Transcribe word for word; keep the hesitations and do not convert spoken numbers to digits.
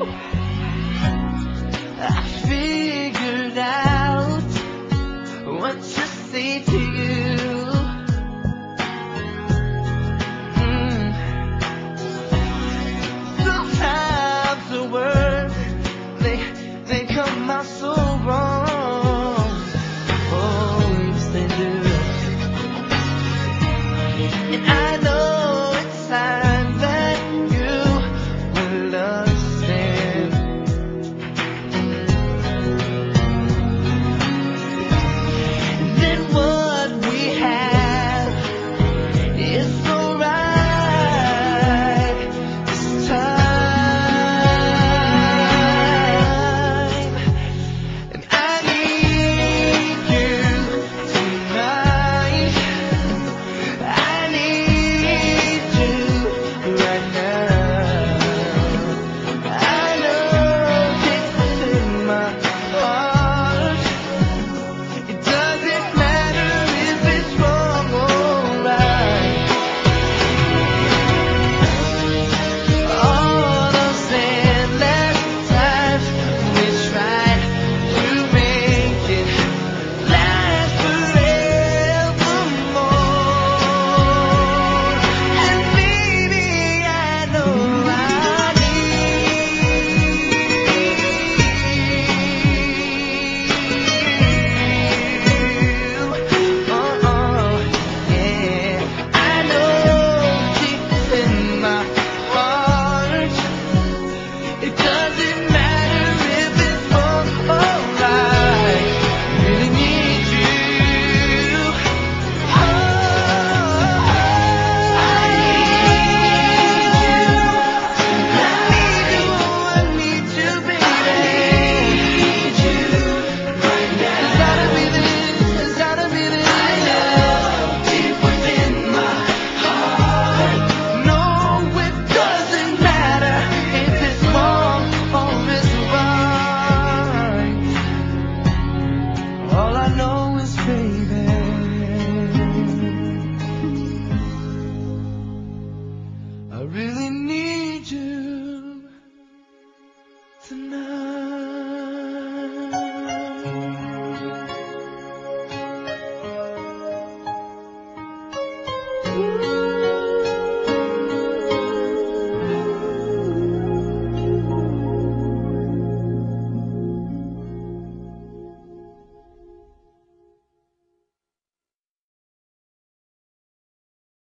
I figured out what to say to you. Mm. Sometimes the words, they, they come out so wrong. Oh, yes they do. And I know it's time that you will understand. Then what we have is so right this time. And I need you tonight. I need you right now. I know it's in my heart. It doesn't matter if it's wrong or right. All those endless times we tried to make it last forevermore. And maybe I know I need you. Oh, oh, yeah. I know deep in my heart, it doesn't matter if it's wrong or right. Really need you. Oh, I need you. I need you, baby. It's gotta be this. It's gotta be this. Deep within my heart. No, it doesn't matter if it's wrong or it's right. All I know is, baby, I really need you tonight.